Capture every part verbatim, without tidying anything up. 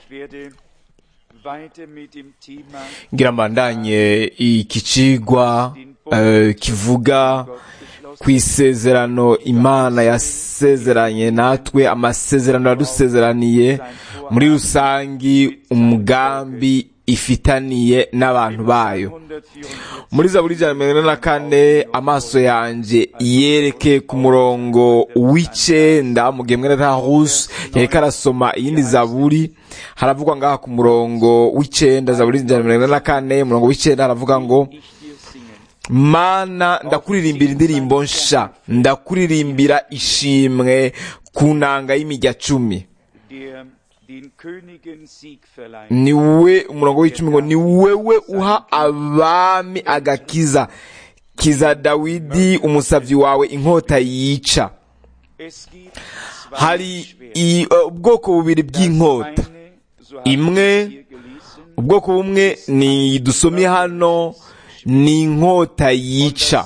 ngira mbandanye iki cigwa uh, kivuga ku isezerano Imana yasezeranye natwe, amasezerano yadusezeraniye muri rusangi, umugambi ifitaniye n'abantu bayo. Muri Zaburi ijana na mirongo ine na kane amaso yanje yerekeye ku murongo w'icenda, mu gihe mwene Tahusi yariko arasoma iyindi Zaburi, haravugwa ngaha ku murongo w'icenda, Zaburi ijana na mirongo ine na kane umurongo w'icenda haravuga ngo: Mana, ndakuririmbira indirimbo nsha, ndakuririmbira ishimwe ku nanga y'imirya cumi. Ni we, umurongo w'icumi ngo: ni wewe uha abami agakiza, kiza Dawidi umusavyi wawe inkota yica. Hari ubwoko bubiri bw'inkota. Imwe, ubwoko bumwe ni dusomye hano, ni inkota yica,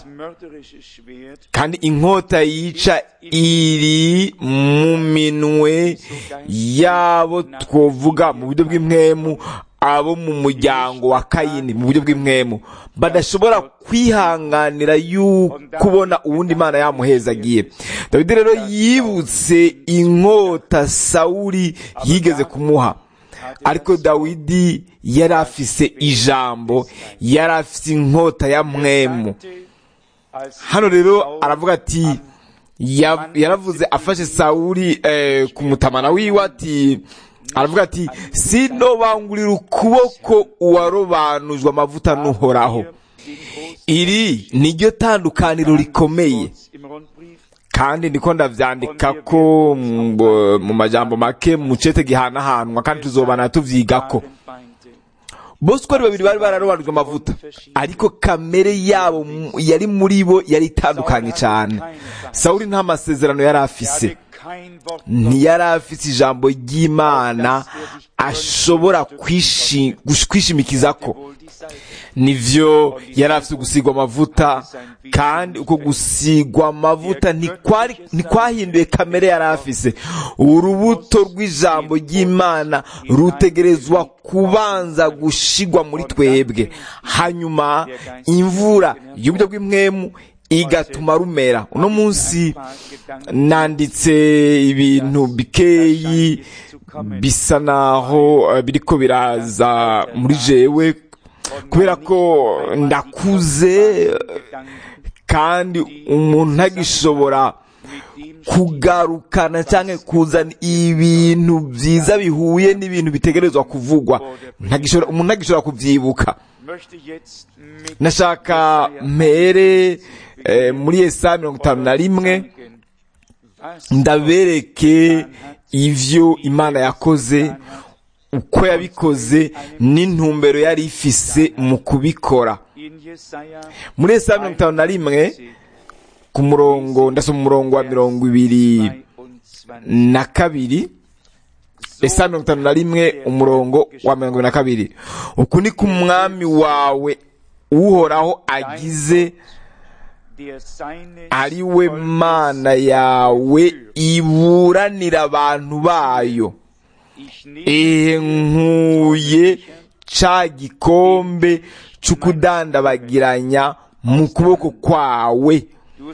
kandi inkota yica iri mu minwe yabo twovuga mu buryo bw'impwemu, abo mu muryango wa Kayini mu buryo bw'impwemu, badashobora kwihanganira yuko kubona uwundi Imana yamuhezagiye. Dawidi rero yibutse inkota Sawuli yigeze kumuha, ariko Dawidi yari afise ijambo, yari afise inkota ya mpwemu. Hano rero aravuga ati, yaravuze afashe Sawuli eh, ku mutamana wiwe, ati aravuga ati: sinobangurira ukuboko uwarobanujwe amavuta n'Uhoraho. Iri niryo tandukaniro rikomeye, kandi ndiko ndavyandika ko mu majambo make mu cete gihanahanwa, kandi tuzobana tuvyigako. Bose uko ari babiri bari bararobanujwe amavuta, ariko kamere yabo yari muri bo yari itandukanye cyane. Sawuli nta masezerano yari afise, ntiyari afise ijambo ry'Imana ashobora kwishimikizako. Nivyo yari afise gusigwa amavuta, kandi uko gusigwa amavuta ntikwahinduye kamere yari afise. Urubuto rw'ijambo ry'Imana rutegerezwa kubanza gushigwa muri twebwe, hanyuma imvura y'uburyo bw'impwemu igatuma rumera. Uno munsi nanditse ibintu bikeyi bisa naho biriko biraza muri jewe, kubera ko ndakuze kandi umuntu ntagishobora kugarukana cyangwa kuzana ibintu byiza bihuye n'ibintu bitegerezwa kuvugwa. Ntagishobora, umuntu ntagishobora kuvyibuka. Nashaka mpere eh, muri Yesaya mirongo itanu na rimwe ndabereke ivyo Imana yakoze, uko yabikoze, n'intumbero yari ifise mu kubikora. Muri Yesaya mirongo itanu na rimwe ku murongo, ndasoma umurongo wa mirongo ibiri na kabiri. Yesaya mirongo itanu na rimwe umurongo wa mirongo ibiri na kabiri: uku ni ku mwami wawe Uhoraho agize, ari we Mana yawe iburanira abantu bayo. Ehe, nkuye ca gikombe c'ukudandabagiranya mu kuboko kwawe,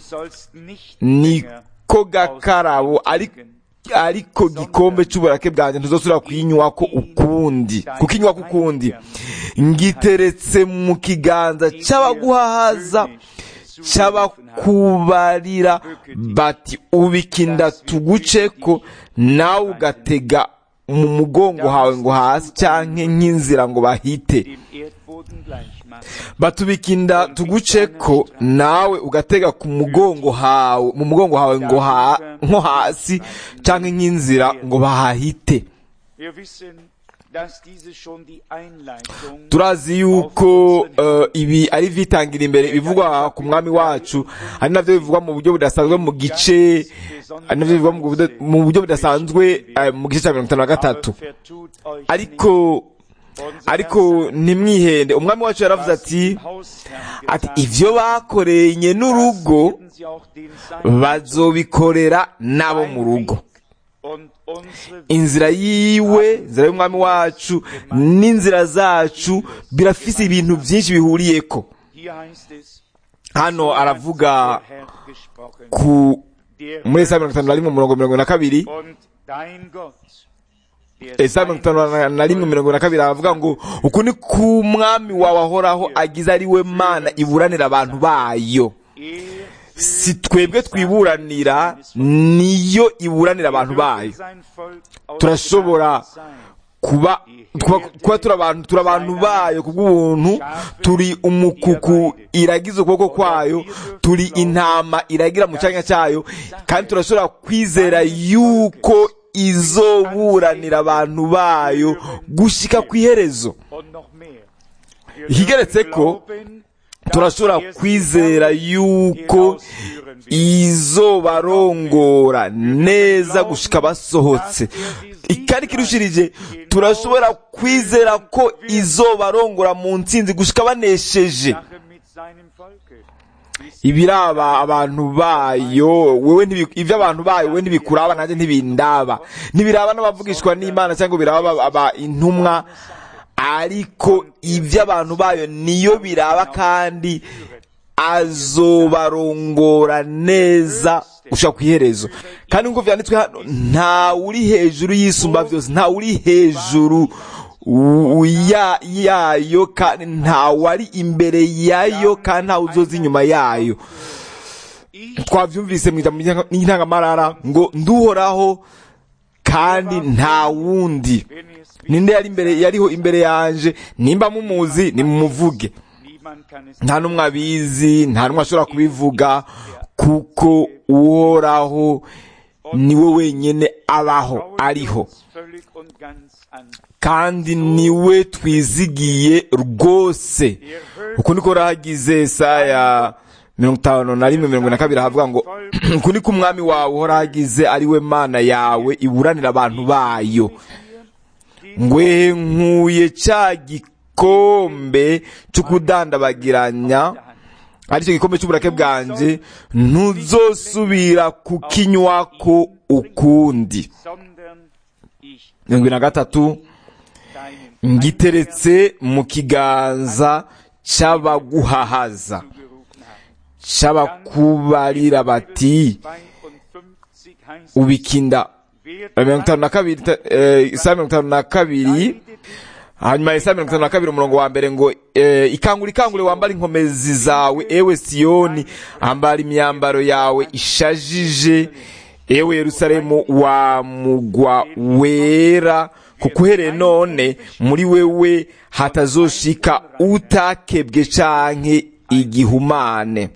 niko gakarabo ariko gikombe c'uburake bwanjye ntuzosubira kuyinywa ko ukundi kukinywa ko ukundi. Ngiteretse mu kiganza c'abaguhahaza, c'abakubarira bati ubikinda tuguceko, nawe ugatega mu mugongo hawe ngo hasi, canke nk'inzira ngo bahite. Batubikinda tuguceko, nawe ugatega ku mugongo hawe, mu mugongo hawe ngo ha nko hasi, canke nk'inzira ngo bahahite. Turazi yuko uh, ibi ari vitangira imbere bivugwa ku mwami wacu, ari navyo bivugwa mu buryo budasanzwe mu gice, ari navyo bivugwa mu buryo budasanzwe uh, mu gice cya mirongo itanu na gatatu. Ariko ariko ntimwihende, umwami wacu yaravuze ati ati ivyo bakoreye n'urugo bazobikorera nabo mu rugo. inzira yiwe, inzira y'umwami wacu n'inzira zacu birafise ibintu byinshi bihuriyeko. Hano aravuga ku muri Yesaya mirongo itanu na rimwe umurongo mirongo na kabiri, Yesaya mirongo itanu na rimwe mirongo na kabiri aravuga ngo uku ni ku mwami wawe ahoraho agize ari we Mana iburanira abantu bayo. Si twebwe twiburanira, niyo iburanira abantu bayo. Turashobora kuba kuba turi abantu turi abantu bayo kubw'ubuntu, turi umukuku iragiza ukuboko kwayo, turi intama iragira mu cyanya cyayo, kandi turashobora kwizera yuko izoburanira abantu bayo gushika ku iherezo. Higeretse ko turashobora kwizera yuko izobarongora neza gushika basohotse. Ikari kirushirije, turashobora kwizera ko izobarongora mu ntsinzi gushika banesheje. Ibiraba abantu bayo wewe ntibi ivyo abantu bayo wewe ntibikuraba, nanjye ntibindaba, ntibiraba n'abavugishwa n'Imana cyangwa biraba aba intumwa, ariko ivyo abantu bayo niyo biraba, kandi azobarongora neza ushaka kwiherezo. Kandi ngo vyanditswe hano, nta uri hejuru y'isumba byose, nta uri hejuru ya yayo, kandi nta wari imbere yayo, kandi nta uzoza inyuma yayo. Twavyumvise mu intangamarara ngo nduhoraho kandi nta wundi. Ninde yari imbere, yariho imbere yanje? Nimba mumuzi nimumuvuge. Nta numwe abizi, nta numwe ashobora kubivuga, kuko uhoraho niwe wenyene abaho ariho, kandi niwe twizigiye rwose. Uku niko rahagize Yesaya mirongo itanu na rimwe mirongo na kabiri havuga ngo uku niko umwami wawe uhorahagize ari we Mana yawe iburanira abantu bayo. Ngwe nkuye ca gikombe c'ukudandabagiranya, aricyo gikombe c'uburake bwanje, ntuzosubira kukinywako ukundi. mirongo na gatatu, ngiteretse mu kiganza c'abaguhahaza, c'abakubarira bati ubikinda. mirongo itanu na kabiri, Isaya mirongo itanu na kabiri, hanyuma Isaya mirongo itanu na kabiri umurongo wa mbere ngo ikangure ikangure wambara inkomezi zawe ewe Siyoni, ambara imyambaro yawe ishajije ewe Yerusalemu wa mugwa wera, kuko uhereye none muri wewe hatazoshika utakebwe canke igihumane.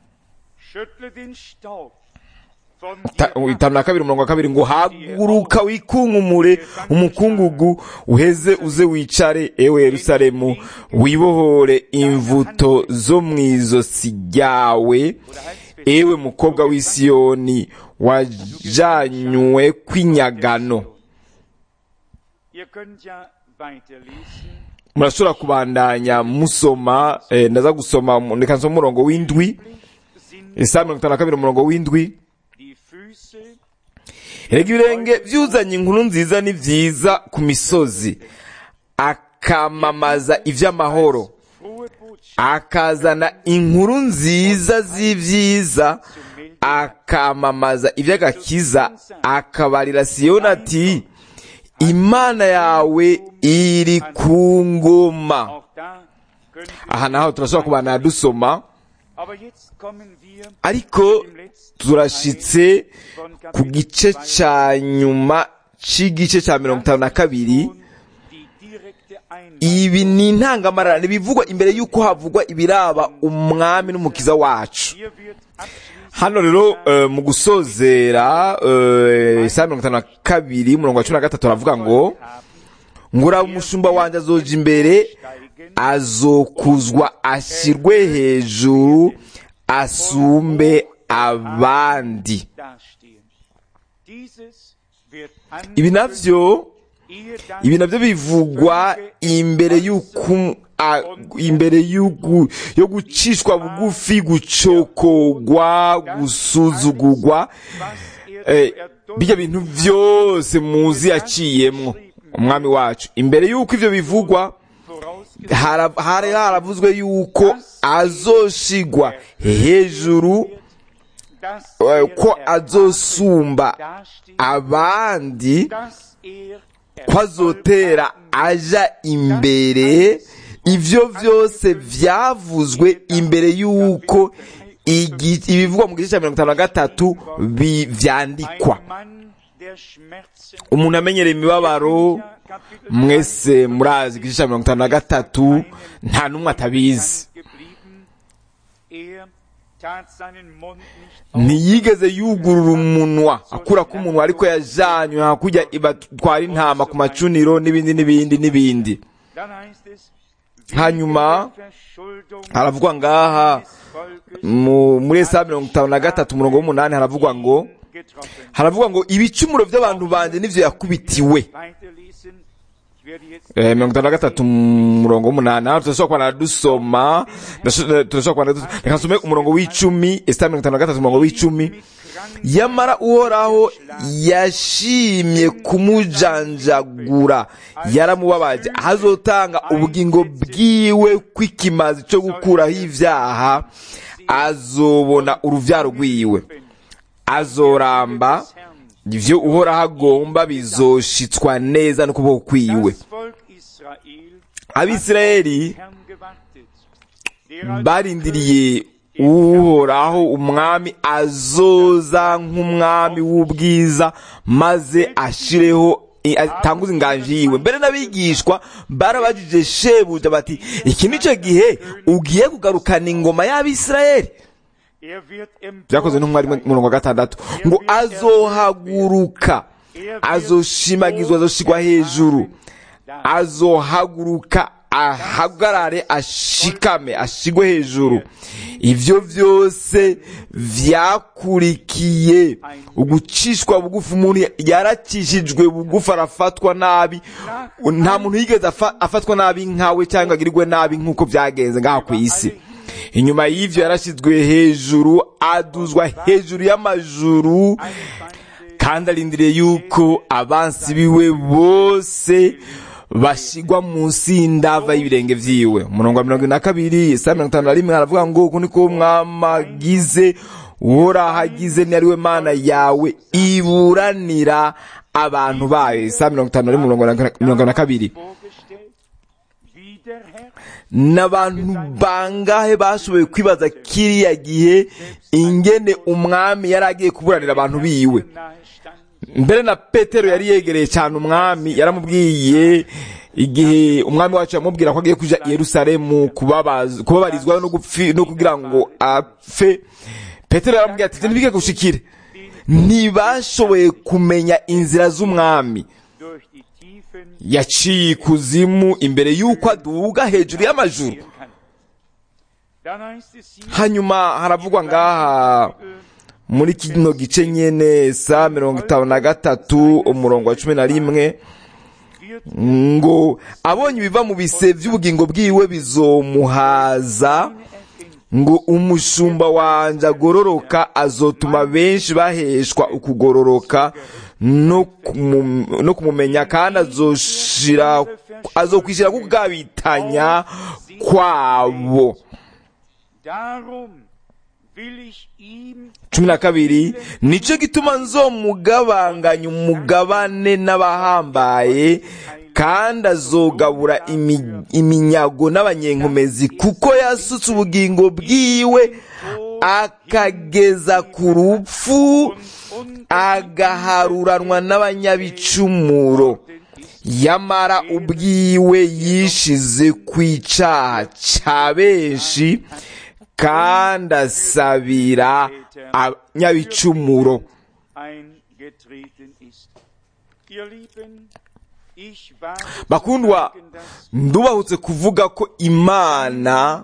Itanu na kabiri umurongo wa kabiri ngo haguruka wikunkumure umukungugu, uheze uze wicare ewe Yerusalemu, wibohore imvuto zo mwizosi ryawe ewe mukobwa w'i Siyoni wajanywe kw'inyagano. Murashobora kubandanya musoma, eh, ndaza gusoma reka nsome umurongo w'indwi, Isaya mirongo itanu na kabiri umurongo w'indwi. Erega ibirenge vyuzanye inkuru nziza ni vyiza ku misozi, akamamaza ivy'amahoro, akazana inkuru nziza z'ivyiza, akamamaza ivy'agakiza, akabarira Siyoni ati Imana yawe iri ku ngoma. Aha naho turashobora kubana dusoma, ariko turashitse ku gice ca nyuma c'igice ca mirongo itanu na kabiri. Ibi ni intangamarara, nibivugwa imbere y'uko havugwa ibiraba umwami n'umukiza wacu. Hano rero uh, mu gusozera Isaya mirongo itanu na kabiri umurongo wa cumi na gatatu aravuga ngo ngura umushumba wanje azoja imbere, azokuzwa ashirwe hejuru, asumbe abandi. Ibi navyo ibi navyo bivugwa imbere y'uku imbere y'ugu yo gucishwa bugufi, gucokogwa, gusuzugurwa, bijya bintu byose muzi yaciyemwo umwami wacu. Imbere y'uko ivyo bivugwa hari haravuzwe yuko azoshigwa hejuru, ko azosumba abandi, ko azotera aja imbere. Ivyo vyose vyavuzwe imbere y'uko ibivugwa mu gice cya mirongo itanu na gatatu vyandikwa. Umuntu amenyereye imibabaro, mwese murazi igice cya mirongo itanu na gatatu, nta n'umwe atabizi. Ntiyigeze yugurura umunwa akurako umunwa, ariko yajanywe hakurya ibatwara intama ku macuniro n'ibindi n'ibindi n'ibindi. Hanyuma haravugwa ngaha muri Yesaya mirongo itanu na gatatu umurongo w'umunani, haravugwa ngo haravugwa ngo ibicumuro by'abantu banje nivyo yakubitiwe. Eh, mirongo itanu na gatatu umurongo w'umunani. Turashobora kuba dusoma, turashobora kuba reka nsome umurongo w'icumi. Yesaya mirongo itanu na gatatu umurongo w'icumi. Yamara uhoraho yashimye kumujanjagura, yaramubabaje, azotanga ubugingo bwiwe kw'ikimazi cyo gukuraho ivyaha, azobona uruvyaro rwiwe, azoramba, ivyo uhoraho agomba bizoshitswa neza n'ukuboko kwiwe. Abisirayeli barindiriye uhoraho, umwami azoza nk'umwami w'ubwiza maze ashireho atanguza inganji yiwe. Mbere n'abigishwa barabajije shebuja bati, iki nico gihe ugiye kugarukana ingoma y'Abisirayeli? Byakoze n'umwari murongo wa gatandatu ngo azohaguruka, azoshimagizwa, azoshigwa hejuru, azohaguruka ahagarare, ashikame, ashigwe hejuru. Ivyo vyose vyakurikiye ugucishwa bugufi. Umuntu yaracishijwe bugufi, arafatwa nabi. Nta muntu yigeze afatwa nabi nkawe cyangwa agirirwe nabi nk'uko vyagenze ngaha ku isi. Inyuma y'ivyo yarashizwe hejuru, aduzwa hejuru y'amajuru, kandi arindiriye yuko abansi biwe bose bashigwa munsi y'indava y'ibirenge vyiwe. Umurongo wa mirongo ine na kabiri Yesaya mirongo itanu na rimwe haravuga ngo uku niko umwami agize, uhoraho agize, ni ariwe mana yawe iburanira abantu bayo. Yesaya mirongo itanu na rimwe umurongo wa kabiri. N'abantu bangahe bashoboye kwibaza kiriya gihe ingene umwami yari agiye kuburanira abantu biwe? Mbere na Petero yari yegereye cyane umwami, yaramubwiye igihe umwami wacu yamubwira ko agiye kuja i Yerusalemu kubabarizwa no gupfi no kugira ngo apfe. Petero yaramubwiye ati ntibike gushikire. Ntibashoboye kumenya inzira z'umwami, yaciye ikuzimu imbere y'uko aduga hejuru y'amajuru. Hanyuma haravugwa ngaha muri kino gice nyene sa mirongo itanu na gatatu umurongo wa cumi na rimwe ngo abonye ibiva mu bise vy'ubugingo bwiwe bizomuhaza, ngo umushumba wanje agororoka azotuma benshi baheshwa ukugororoka no kumumenya, kandi azoshira azokwishira kugabitanya kwabo. cumi na kabiri nico gituma nzomugabanganya umugabane n'abahambaye, kandi azogabura iminyago n'abanyenkomezi, kuko yasutse ubugingo bwiwe akageza ku rupfu, agaharuranwa n'abanyabicumuro. Yamara ubwiwe yishize kw'icaha ca benshi, kandi asabira abanyabicumuro. Bakundwa, ndubahutse kuvuga ko Imana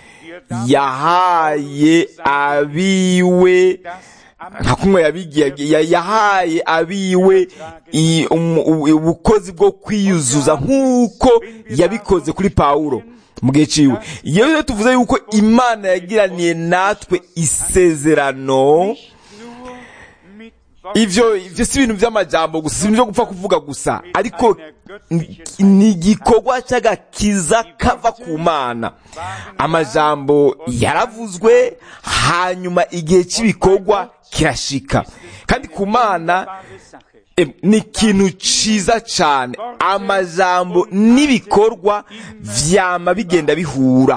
yahaye abiwe nka kumwe yabigiye, yahaye abiwe ubukozi bwo kwiyuzuza nk'uko yabikoze kuri Pawulo mu gihe ciwe. Iyo rero tuvuze yuko Imana yagiraniye natwe isezerano, ivyo ivyo si ibintu vy'amajambo gusa, si ibintu vyo gupfa kuvuga gusa, ariko ni igikorwa c'agakiza kava ku Mana. Amajambo yaravuzwe, hanyuma igihe cy'ibikorwa kirashika, kandi ku Mana ni ikintu ciza cane. Amajambo n'ibikorwa vyama bigenda bihura.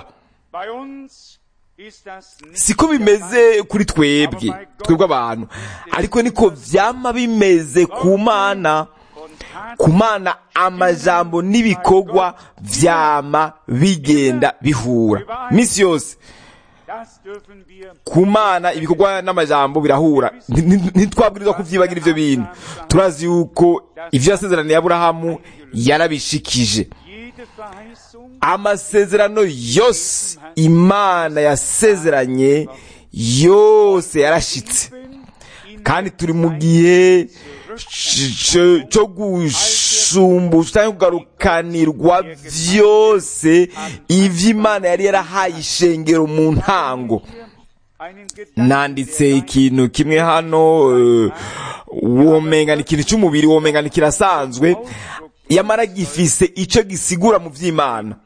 Siko bimeze kuri twebwe twebwe abantu, ariko niko vyama bimeze ku Mana. Ku Mana amajambo n'ibikorwa vyama bigenda bihura misi yose. Ku Mana ibikorwa n'amajambo birahura. Ntitwabwirizwa kuvyibagira ivyo bintu. Turazi yuko ivyo yasezeraniye Aburahamu yarabishikije. Amasezerano yose Imana yasezeranye yose yarashitse, kandi turi mu gihe cyo gushumbusha cyangwa kugarukanirwa vyose ivyo Imana yari yarahaye ishengero mu ntango. Nanditse ikintu kimwe hano, uh, womenga ni ikintu cy'umubiri, womenga ni kirasanzwe, yamara gifise ico gisigura mu vy'Imana.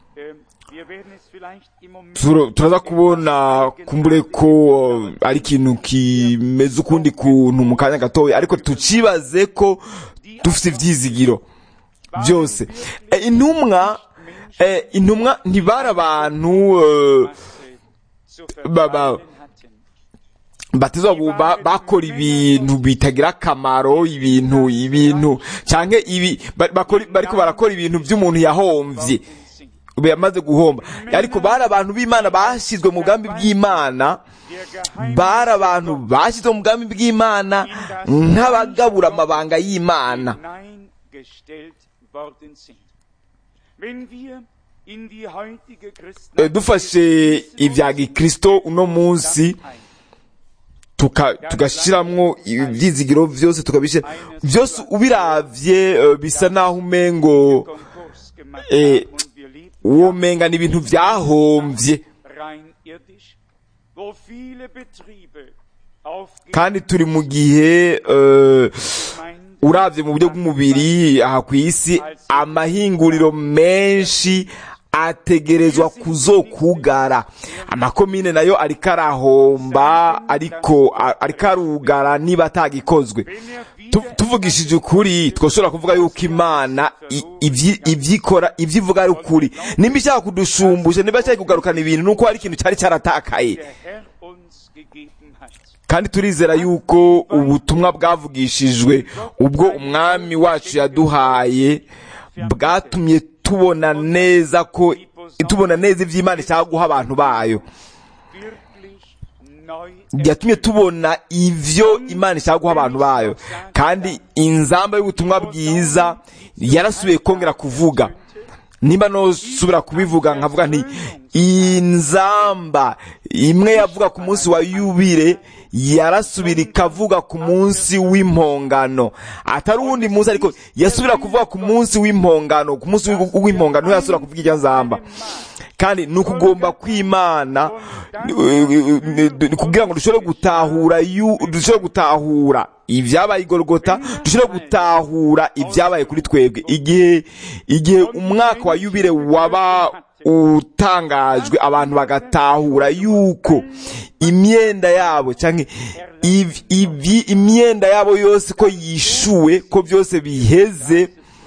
Turaza kubona kumbure ko ari ikintu kimeze ukundi kuntu mu kanya gatoya, ariko tucibaze ko dufite ivyizigiro byose. E, intumwa e, intumwa ntibari abantu uh, baba batizwa ba, bakora ibintu bitagira akamaro, ibintu ibintu canke ibi bakora bariko barakora ibintu by'umuntu yahomvye yamaze guhomba. Ariko bari abantu b'Imana bashizwe mu mugambi bw'Imana, bari abantu bashizwe mu mugambi bw'Imana nk'abagabura amabanga y'Imana. Dufashe ibya gikristo uno munsi tugashiramwo ivyizigiro vyose, tukabishira vyose, ubiravye uh, bisa naho umengo eh, womenga ni ibintu vyahomvye, kandi turi mu gihe uh, uravye mu buryo bw'umubiri aha kw'isi amahinguriro menshi ategerezwa kuzokugara. Amakomine nayo ariko arahomba, ariko ariko arugara niba atagikozwe. Tuvugishije ukuri twoshobora kuvuga yuko Imana ivyikora ivyivuga ari ukuri. Nimba ishaka kudushumbusha, nimba ishaka kugarukana ibintu, nuko hari ikintu cyari cyaratakaye. Kandi turizera yuko ubutumwa bwavugishijwe ubwo umwami wacu yaduhaye bwatumye tubona neza ko tubona neza ivy'Imana ishaka guha abantu bayo. Yatumye tubona ivyo Imana ishaka guha abantu bayo, kandi inzamba y'ubutumwa bwiza yarasubiye kongera kuvuga. Nimba no subira kubivuga nkavuga nti inzamba imwe yavuga ku munsi wa yubile yarasubira ikavuga ku munsi w'impongano. Atari uwundi munsi, ariko yasubira kuvuga ku munsi w'impongano. Ku munsi w'impongano yasubira kuvuga irya nzamba. Kandi nukugomba kw'Imana kugira ngo dushobore gutahura dushobore gutahura ibyabaye Igorogota, dushobore gutahura ibyabaye kuri twebwe. Igihe igihe umwaka wa yubile waba utangajwe, abantu bagatahura yuko imyenda yabo canke ivi imyenda yabo yose ko yishuwe, ko byose biheze,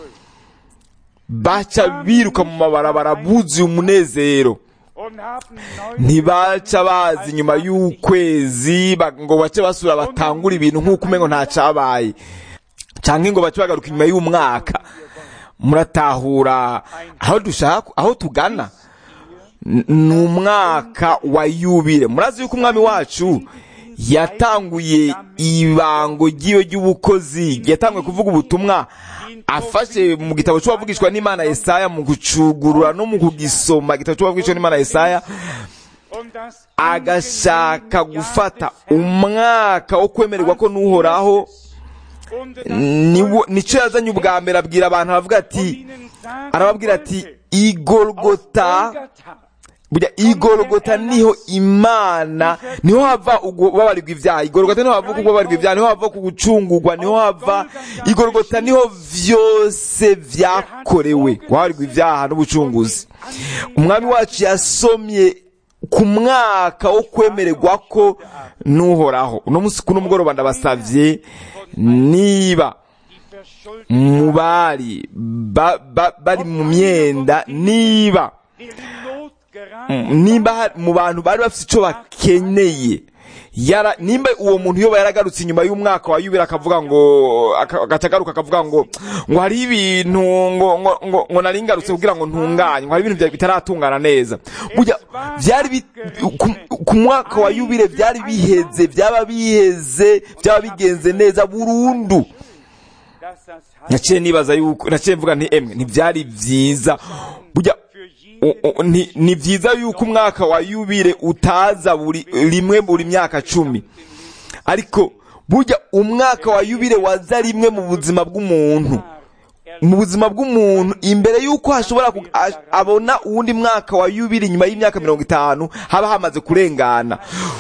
baca biruka mu mabarabara buzuye umunezero. Ntibaca bazi nyuma y'ukwezi ngo bace basura batangura ibintu nk'uko umengo nta cabaye, canke ngo bace bagaruka nyuma y'umwaka. Muratahura aho dushaka, aho tugana n'umwaka wa yubile. Murazi yuko umwami wacu yatanguye ibango ry'iyo ry'ubukozi, yatanguye kuvuga ubutumwa afashe mu gitabo cy'abavugishwa n'Imana Yesaya, mu gucugurura no mu kugisoma igitabo cy'abavugishwa n'Imana Yesaya, agashaka gufata umwaka wo kwemererwa ko n'Uhoraho. Nico yazanye ubwa mbere abwira abantu, aravuga ati arababwira ati Igorogota burya igorogota niho Imana niho hava ubabarirwa ibyaha, igorogota niho hava kubabarirwa ibyaha, niho hava kugucungurwa, niho hava igorogota niho vyose vyakorewe kubabarirwa ibyaha n'ubucunguzi. Umwami wacu yasomye ku mwaka wo kwemererwa ko n'uhoraho. Uno munsi kuno mugoroba ndabasavye, niba mu bari ba, ba, bari mu myenda, niba nimba mu bantu bari bafite icyo bakeneye, yara nimba uwo muntu yoba yaragarutse inyuma y'umwaka wa yubira akavuga ngo agacagaruka akavuga ngo ngo hari ibintu ngo ngo ngo, ngo nari ngarutse kugira ngo ntunganye, ngo hari ibintu bitaratungana neza, burya byari ku, ku mwaka wa yubire byari biheze, byaba biheze, byaba bigenze neza burundu. Naciye nibaza yuko naciye mvuga nti emwe ntibyari byiza, burya ni byiza yuko umwaka wa yubire utaza buri rimwe buri myaka cumi, ariko burya umwaka wa yubire waza rimwe mu buzima bw'umuntu, mu buzima bw'umuntu imbere yuko hashobora abona uwundi mwaka wa yubire nyuma y'imyaka mirongo itanu haba hamaze kurengana.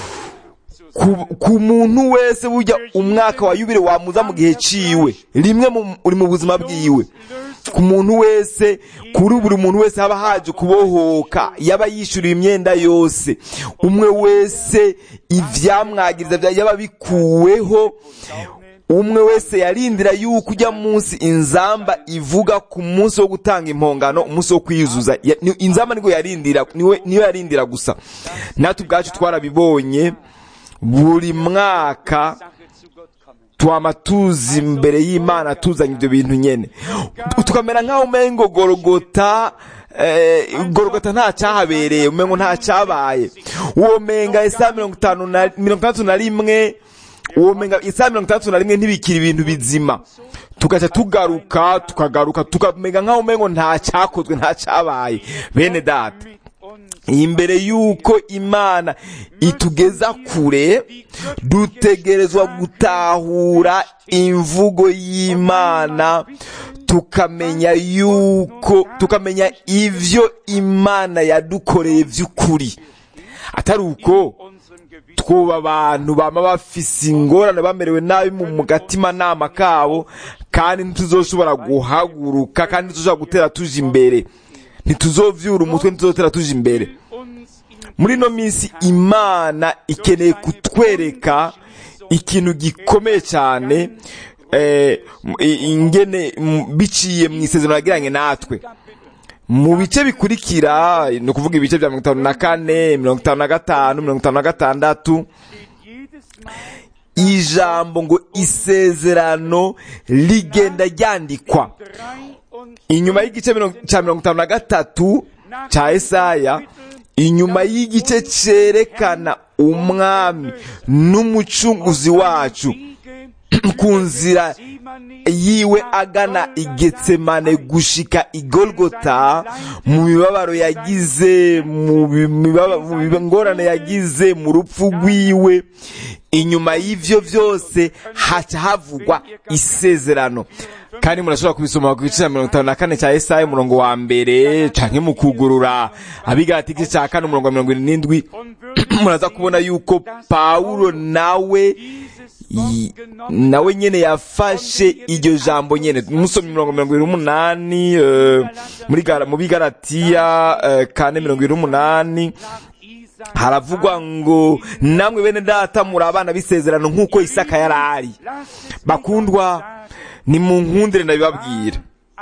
Ku muntu wese burya umwaka wa yubire wamuza mu gihe ciwe rimwe uri mu buzima bwiwe. Ku muntu wese, kuri buri muntu wese haba haje kubohoka, yaba yishuriye imyenda yose, umwe wese ivyamwagiriza yaba bikuweho, umwe wese yarindira yuko ujya munsi inzamba ivuga ku munsi wo gutanga impongano, umunsi wo kwiyuzuza. Inzamba niko yarindira, niwe niyo yarindira gusa. Natwe ubwacu twarabibonye, buri mwaka twama tuzi imbere y'Imana tuzanye ibyo bintu nyene, tukamera nkaho umengo Golgota eh, Golgota nta cyahabereye, umengo nta cyabaye. Uwo menga isa mirongo itanu na mirongo itandatu na rimwe, uwo menga isa mirongo itandatu na rimwe ntibikira ibintu bizima, tugaca tugaruka tukagaruka tukamenya nkaho umengo nta cyakozwe, nta cyabaye. Bene data, imbere yuko Imana itugeza kure, dutegerezwa gutahura imvugo y'Imana, tukamenya yuko tukamenya ivyo Imana yadukoreye vy'ukuri. Atari uko twoba abantu bama bafise ingorane, bamerewe nabi mu gatima nama kabo, kandi ntituzoshobora guhaguruka, kandi ntituzoshobora gutera tuje imbere, ntituzovyura umutwe, ntituzotera tuje imbere. Muri no minsi Imana ikeneye kutwereka ikintu gikomeye cyane, eh, ingene biciye mu isezerano yagiranye natwe. Mu bice bikurikira, no kuvuga ibice bya mirongo itanu na kane, mirongo itanu na gatanu, mirongo itanu na gatandatu, ijambo ngo isezerano ligenda ryandikwa. Inyuma y'igice cya mirongo itanu na gatatu cya Yesaya, inyuma y'igice cerekana umwami n'umucunguzi wacu ku nzira yiwe agana i Getsemane gushika i Golgota, mu mibabaro yagize, mu ngorane yagize, mu rupfu rwiwe, inyuma y'ivyo vyose haca havugwa isezerano. Kandi murashobora kubisoma ku gice cya mirongo itanu na kane cya Yesaya umurongo wa mbere, canke mu kugurura Abigati igice cya kane umurongo wa mirongo irindwi, muraza kubona yuko Pawulo nawe nawe nyene yafashe iryo jambo nyene. Musomye mirongo mirongo irindwi n'umunani uh, muri gara mu Bigalatiya uh, kane mirongo irindwi n'umunani haravugwa ngo namwe bene data muri abana b'isezerano nk'uko Isaka yarari. Bakundwa, ni mu nkundire ndabibabwira,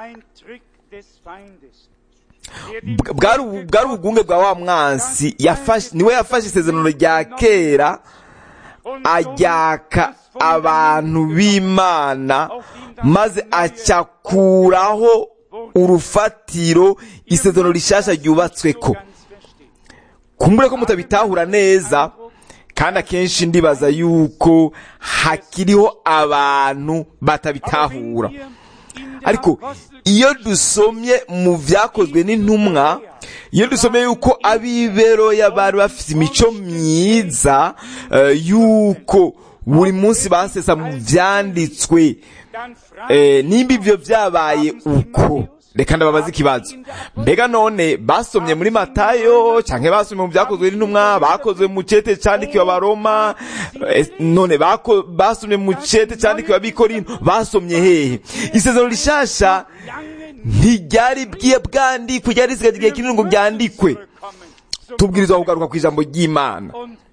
bwari bwari ubugunge bwa wa mwansi yafashe, niwe yafashe isezerano rya kera ajyaka abantu b'Imana, maze acyakuraho urufatiro isezerano rishasha ryubatsweko. Kumbure ko mutabitahura neza, kandi akenshi ndibaza yuko hakiriho abantu batabitahura, ariko iyo dusomye mu vyakozwe n'intumwa, iyo dusomye yuko abibero y'abari bafite imico myiza, uh, yuko buri munsi basesa mu vyanditswe, eh, nimba ivyo vyabaye uko, reka ndababaza ikibazo, mbega none basomye muri Matayo canke basomye mu byakozwe n'intumwa, bakozwe mu cete candikiwe abaroma, none bako basomye mu cete candikiwe abikorinto, basomye hehe? Isezerano rishasha ntiryari bwiye bwandikwe, ryari risigaje igihe kinini ngo byandikwe. Tubwirizwa kugaruka ku ijambo ry'Imana.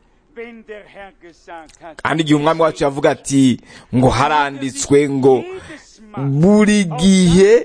Kandi igihe umwami wacu yavuga ati ngo haranditswe ngo buri gihe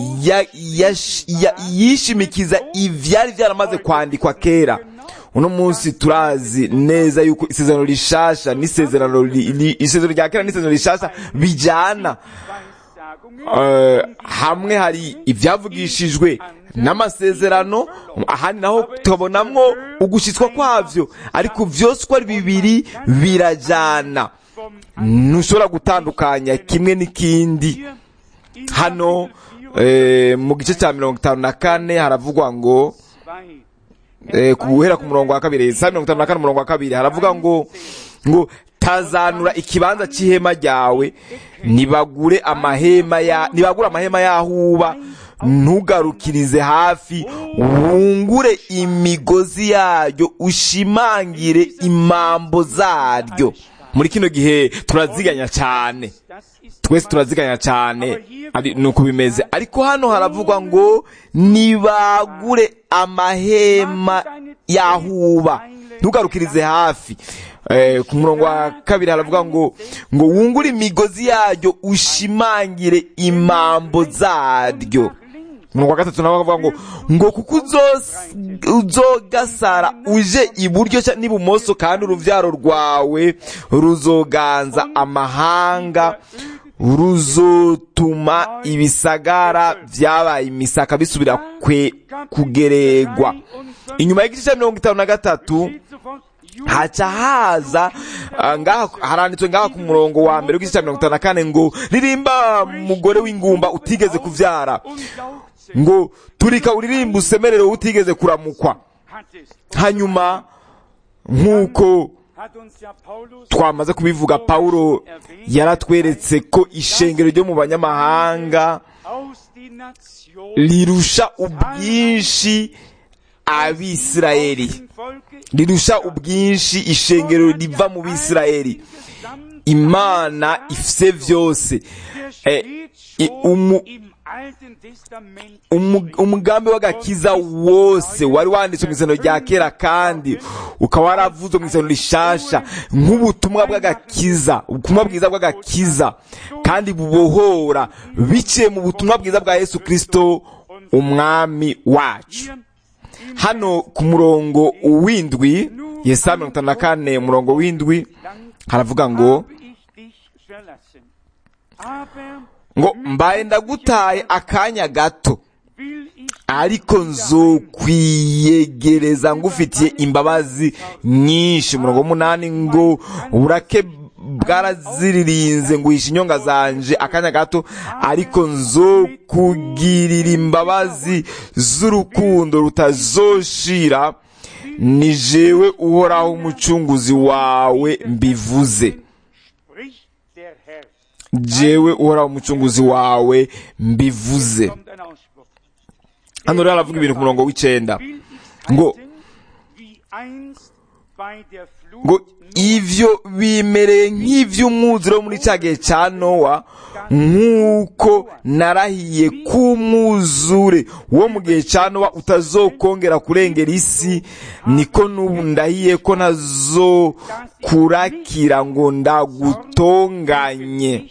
yishimikiza ivyari vyaramaze kwandikwa kera. Uno munsi turazi neza yuko isezerano rishasha n'isezerano isezerano rya kera n'isezerano rishasha bijana. Uh, hamwe hari ivyavugishijwe n'amasezerano, ahandi naho tubonamwo ugushitswa kwavyo, ariko vyose uko ari bibiri birajana, ntushobora gutandukanya kimwe n'ikindi. Hano eh, mu gice cya mirongo itanu na kane haravugwa ngo eh, guhera ku murongo wa kabiri, saa mirongo itanu na kane umurongo wa kabiri haravuga ngo ngo tazanura ikibanza c'ihema ryawe, nibagure amahema ya nibagure amahema yahuba, ntugarukirize hafi, wungure imigozi yaryo, ushimangire imambo zaryo. Muri kino gihe turaziganya cyane, twese turaziganya cyane, ari nuko bimeze. Ariko hano haravugwa ngo nibagure amahema yahuba, ntugarukirize hafi. Eh, ku murongo wa kabiri haravuga ngo ngo wungure imigozi yaryo, ushimangire imambo zaryo. Murongo wa gatatu naho bavuga ngo ngo kuko uzogasara uje iburyo n'ibumoso, kandi uruvyaro rwawe ruzoganza amahanga, ruzotuma ibisagara vyabaye imisaka bisubira kwe kugeregwa. Inyuma y'igice cya mirongo itanu na gatatu haca haza uh, ngaha haranditswe ngaha ku murongo wa mbere w'igice cya mirongo itanu na kane ngo ririmba mugore w'ingumba utigeze kuvyara, ngo turika uririmba usemerere utigeze kuramukwa. Hanyuma nk'uko twamaze kubivuga, Paulo yaratweretse ko ishengero ryo mu banyamahanga lirusha ubwinshi Abisirayeli, rirusha ubwinshi ishengero riva mu Bisirayeli. Imana ifise vyose. Eh, umu umugambi w'agakiza wose wari wanditswe mu isezerano rya kera, kandi ukaba waravuzwe mu isezerano rishasha nk'ubutumwa bw'agakiza, ubutumwa bwiza bw'agakiza, kandi bubohora biciye mu butumwa bwiza bwa Yesu Kristo umwami wacu. Hano ku murongo w'indwi, Yesaya mirongo itanu na kane umurongo w'indwi haravuga ngo ngo mbaye ndagutaye akanya gato, ariko nzokwiyegereza ngufitiye imbabazi nyinshi. Umurongo w'umunani ngo burake bwaraziririnze nguhisha inyonga zanje akanya gato, ariko nzokugirira imbabazi z'urukundo rutazoshira, ni jewe uhoraho umucunguzi wawe mbivuze. Jewe uhoraho umucunguzi wawe mbivuze. Hano rero aravuga ibintu ku murongo w'icenda ngo ngo ivyo bimereye nk'ivy'umwuzure wo muri ca gihe ca Nowa, nk'uko narahiye k'umwuzure wo mu gihe ca Nowa utazokongera kurengera isi, niko n'ubu ndahiye ko ntazokurakira ngo ndagutonganye.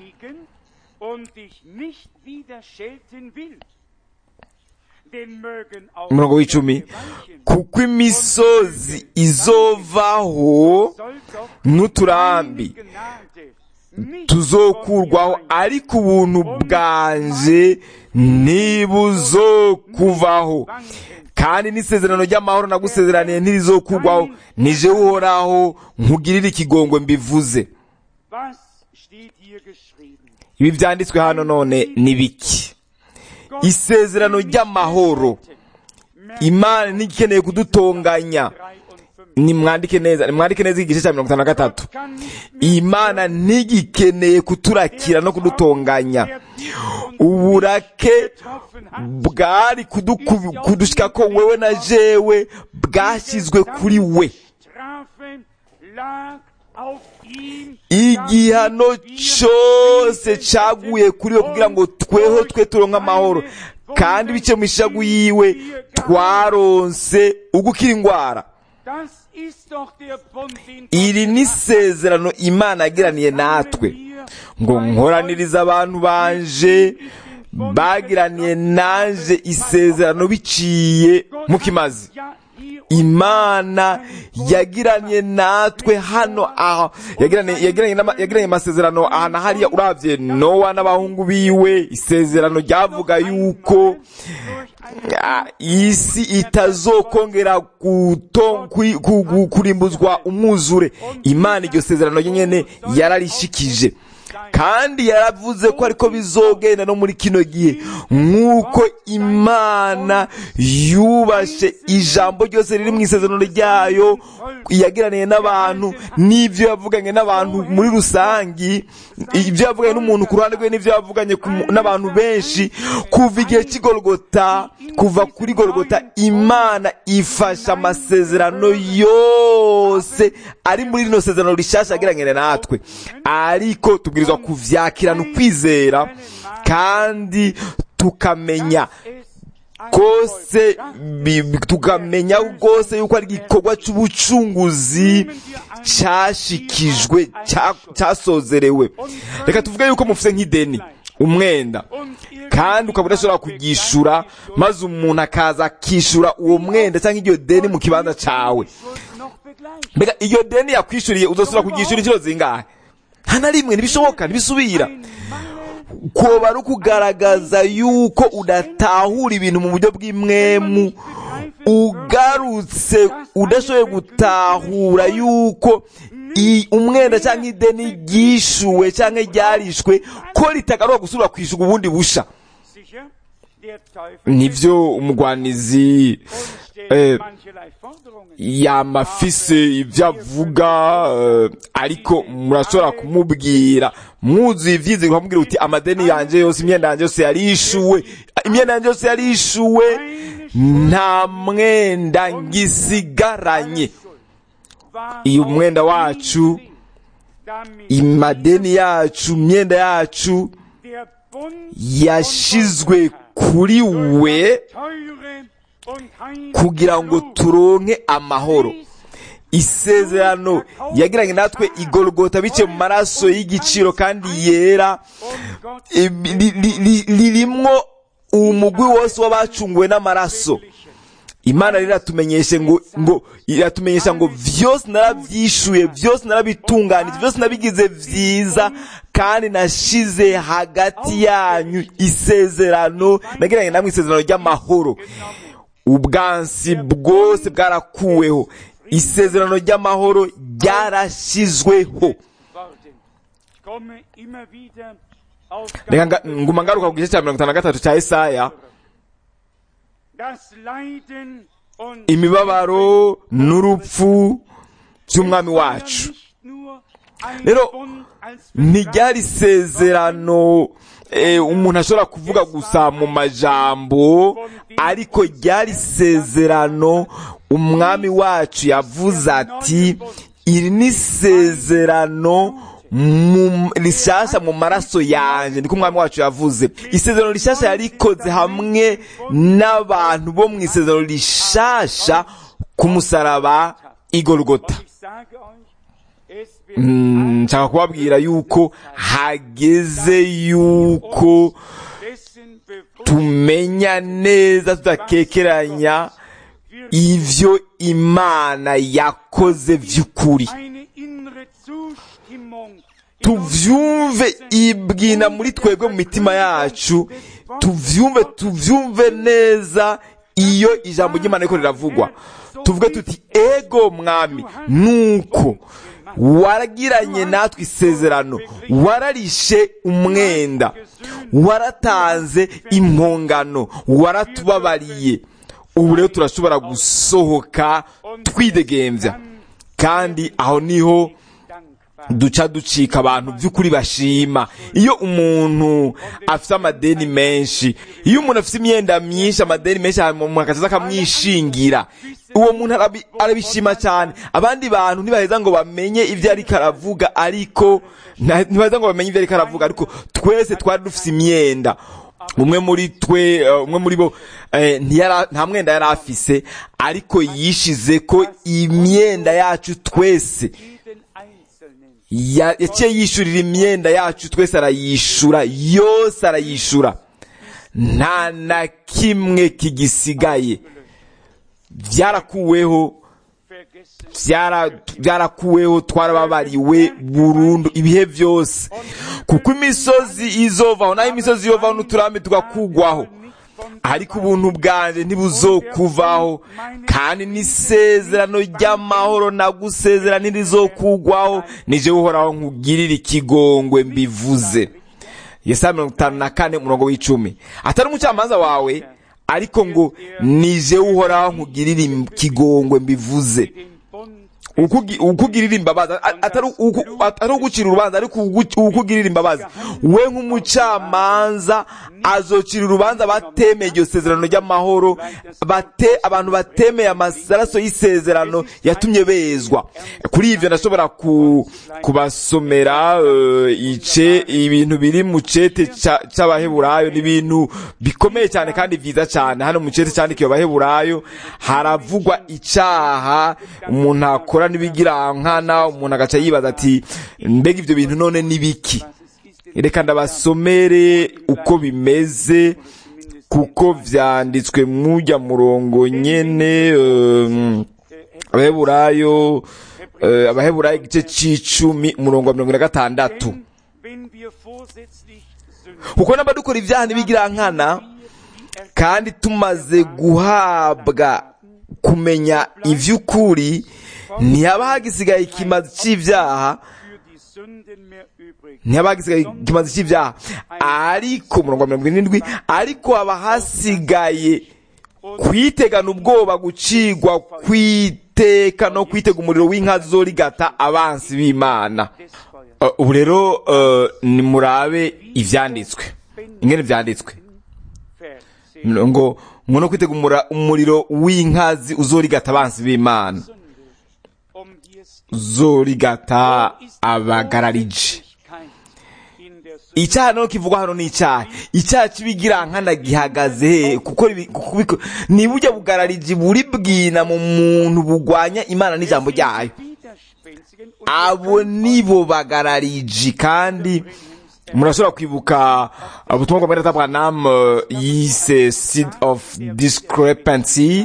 Umurongo w'icumi, kuko imisozi izovaho n'uturambi tuzokurwaho, ariko ubuntu bwanje ntibuzokuvaho, kandi n'isezerano ry'amahoro nagusezeraniye ntirizokurwaho, nije uhoraho nkugirira ikigongwe mbivuze. Ibi byanditswe hano none ni biki? Isezerano ry'amahoro. Imana ntikeneye kudutonganya, nimwandike neza nimwandike neza igice cya mirongo itanu na gatatu. Imana ntigikeneye kuturakira no kudutonganya. Uburake bwari kudushika ko wewe na jewe bwashyizwe kuri we. Igihano cyose cyaguye kuri we kugira ngo tweho twe turonka amahoro, kandi bice mu ishagu yiwe twaronse ugukira ingwara. Iri ni isezerano Imana yagiraniye natwe ngo nkoranirize abantu banje bagiraniye nanje isezerano biciye mu kimazi. Imana yagiraniye natwe hano aho yagiraniye yagiraniye amasezerano aha na hariya. Uravye Nowa n'abahungu biwe, isezerano ryavuga yuko isi itazokongera kurimbuzwa umwuzure. Imana iryo sezerano nyene yararishikije, kandi yaravuze ko ariko bizogenda no muri kino gihe, nk'uko Imana yubashe ijambo ryose riri mu isezerano ryayo yagiraniye n'abantu, n'ivyo yavuganye n'abantu muri rusangi, ibyo yavuganye n'umuntu ku ruhande rwe n'ivyo yavuganye n'abantu benshi. Kuva igihe cy'Igolgota, kuva kuri Golgota, Imana ifasha amasezerano yose ari muri rino sezerano rishasha yagiraniye natwe, ariko tubwirizwa kuvyakirana ukwizera, kandi tukamenya kose tukamenya rwose yuko ari igikorwa cy'ubucunguzi cyashikijwe, cyasozerewe. Reka tuvuge yuko mufise nk'ideni, umwenda, kandi ukaba udashobora kugishura, maze umuntu akaza akishura uwo mwenda cyangwa iryo deni mu kibanza cawe. Mbega iryo deni yakwishuriye uzosubira kugishura inshuro zingahe? Nta na rimwe, ntibishoboka, ntibisubira. Koba ari ukugaragaza yuko udatahura ibintu mu buryo bw'imwemu, ugarutse udashoboye gutahura yuko umwenda cyangwa ideni ryishuwe cyangwa ryarishwe, ko ritagaruka gusubira kwishurwa ubundi busha. Nivyo umugwanizi eh, yamafise ibyo avuga, uh, ariko murashobora kumubwira mwuzuye ivyize kumubwira uti amadeni yanje yose, imyenda yanje yose yarishuwe, imyenda yanje yose yarishuwe, nta mwenda ngisigaranye. Iyo mwenda wacu, imadeni yacu, imyenda yacu yashizwe kuri we kugira ngo turonke amahoro. Isezerano yagiranye natwe Igolgota bice mu maraso y'igiciro kandi yera, lirimwo umugwi wose w'abacunguwe n'amaraso. Imana iratumenyeshe ngo ngo iratumenyesha ngo vyose naravyishuye, vyose narabitunganije, vyose nabigize vyiza, kandi nashize hagati yanyu isezerano, nagiranye namwe isezerano ry'amahoro. Ubwansi bwose bwarakuweho, isezerano ry'amahoro ryarashizweho. Reka nguma ngaruka ku gice cya mirongo itanu na gatatu cya Yesaya. Imibabaro n'urupfu by'umwami wacu. Rero ntiryari isezerano eh, umuntu ashobora kuvuga gusa mu majambo, ariko ryari isezerano umwami wacu yavuze ati iri ni isezerano rishasha mu maraso yanje, niko umwami wacu yavuze. Isezerano rishasha yarikoze hamwe n'abantu bo mu isezerano rishasha ku musaraba Igolgota. Nshaka kubabwira yuko hageze yuko tumenya neza tudakekeranya ivyo Imana yakoze vy'ukuri, tuvyumve ibwina muri twebwe mu mitima yacu, tuvyumve tuvyumve neza iyo ijambo ry'Imana riko riravugwa. Tuvuge tuti ego mwami, nuko waragiranye natwe isezerano, wararishe umwenda, waratanze impongano, waratubabariye. Ubu rero turashobora gusohoka twidegembya, kandi aho niho duca ducika abantu by'ukuri bashima. Iyo umuntu afite amadeni menshi, iyo umuntu afite imyenda myinshi, amadeni menshi, umuntu akaza akamwishingira, uwo muntu arabishima cyane. Abandi bantu ntibaheza ngo bamenye ibyo ariko aravuga, ariko ntibaheza ngo bamenye ibyo ariko aravuga, ariko twese twari dufite imyenda. umwe muri twe umwe muri bo nta mwenda yari afise, ariko yishize ko imyenda yacu twese, yaciye yishurira imyenda yacu twese, arayishura yose, arayishura, nta na kimwe kigisigaye. byarakuweho byarakuweho twarababariwe burundu ibihe byose, kuko imisozi izovaho, naho imisozi yovaho n'uturami tugakugwaho, ariko ubuntu bwanje ntibuzokuvaho, kandi n'isezerano ry'amahoro nagusezerana ntirizokugwaho, nije uhoraho nkugirira ikigongwe mbivuze. Yesaya mirongo itanu na kane umurongo w'icumi. Atari umucamanza wawe, ariko ngo nije uhoraho nkugirira ikigongwe mbivuze. ukugirira imbabazi, atari ugucira urubanza, ariko ukugirira imbabazi. We nk'umucamanza azocira urubanza batemeye iryo sezerano ry'amahoro, bate abantu batemeye amaraso y'isezerano yatumye bezwa. Kuri ivyo ndashobora kubasomera ice ibintu biri mu cete c'abaheburayo, ni ibintu bikomeye cyane kandi vyiza cyane. Hano mu cete cyandikiwe abaheburayo haravugwa icaha umuntu akora nibigira nkana, umuntu agaca yibaza ati mbega ivyo bintu none nibiki. Reka ndabasomere uko bimeze, kuko vyanditswe mujya murongo nyene. um, abaheburayo uh, abaheburayo igice c'icumi umurongo wa mirongo na gatandatu. kuko n'abadukora ivyaha nibigira nkana, kandi tumaze guhabwa kumenya ivy'ukuri, ntihaba hagisigaye ikimazi c'ivyaha, ntihaba hagisigaye ikimazi c'ivyaha ariko umurongo wa mirongo irindwi, ariko haba hasigaye kwitegana ubwoba, gucigwa kwiteka no kwitega umuriro w'inkazi zorigata abansi b'Imana. Uh, ubu rero uh, nimurabe ivyanditswe ingene vyanditswe ngo ngo no kwitega umuriro w'inkazi uzorigata abansi b'Imana, zorigata abagararije. icyaha no kivugwa hano ni icyaha icyaha kibigira nkana gihagaze, kuko ni burya bugararije buri bwina mu muntu bugwanya Imana n'ijambo ryayo. Abo nibo bagararije, kandi murashobora kwibuka ubutumwa bwa Mwene Branham yise Seed of Discrepancy.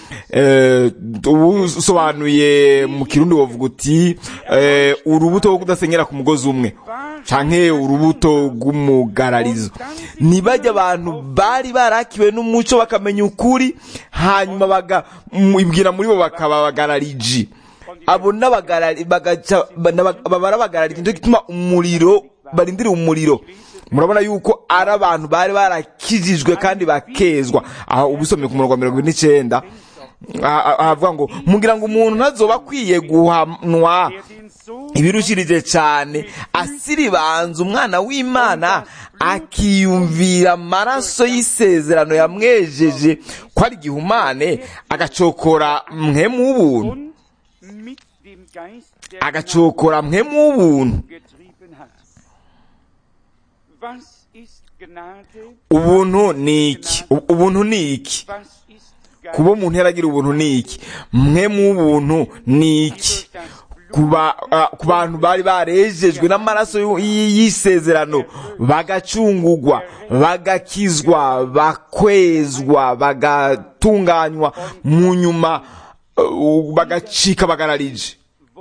usobanuye mu Kirundi wovuga uti urubuto rwo kudasenyera ku mugozi umwe, canke urubuto rw'umugararizo. Nibajya abantu bari barakiwe n'umuco bakamenya ukuri, hanyuma bagibwira muri bo bakaba bagarariji. Abo n'abagarari bagaca babara bagarariji, ndio gituma umuriro barindira umuriro. Murabona yuko ari abantu bari barakijijwe kandi bakezwa. Aho ubusomye ku murongo wa mirongo n'icenda avuga ngo mugira ngo umuntu ntazoba akwiye guhanwa ibirushirije cyane, asiribanza umwana w'Imana akiyumvira amaraso y'isezerano yamwejeje ko ari gihumane, agacokora mpwemu w'ubuntu agacokora mpwemu w'ubuntu. Ubuntu ni iki? Ubuntu ni iki? Kuba umuntu yaragira ubuntu ni iki? Mpwemu w'ubuntu ni iki? Kuba ku bantu bari barejejwe n'amaraso y'isezerano, bagacungugwa, bagakizwa, bakwezwa, bagatunganywa, mu nyuma bagacika bagararije.